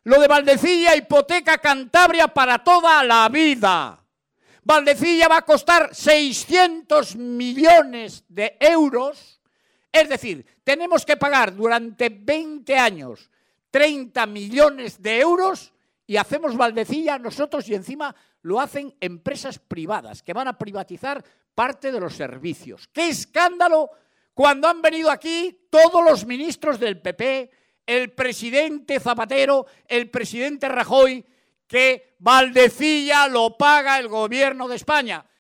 Lo de Valdecilla hipoteca Cantabria para toda la vida. Valdecilla va a costar 600 millones de euros. Es decir, tenemos que pagar durante 20 años 30 millones de euros y hacemos Valdecilla nosotros y encima lo hacen empresas privadas que van a privatizar parte de los servicios. ¡Qué escándalo! Cuando han venido aquí todos los ministros del PP, el presidente Zapatero, el presidente Rajoy, que Valdecilla lo paga el gobierno de España.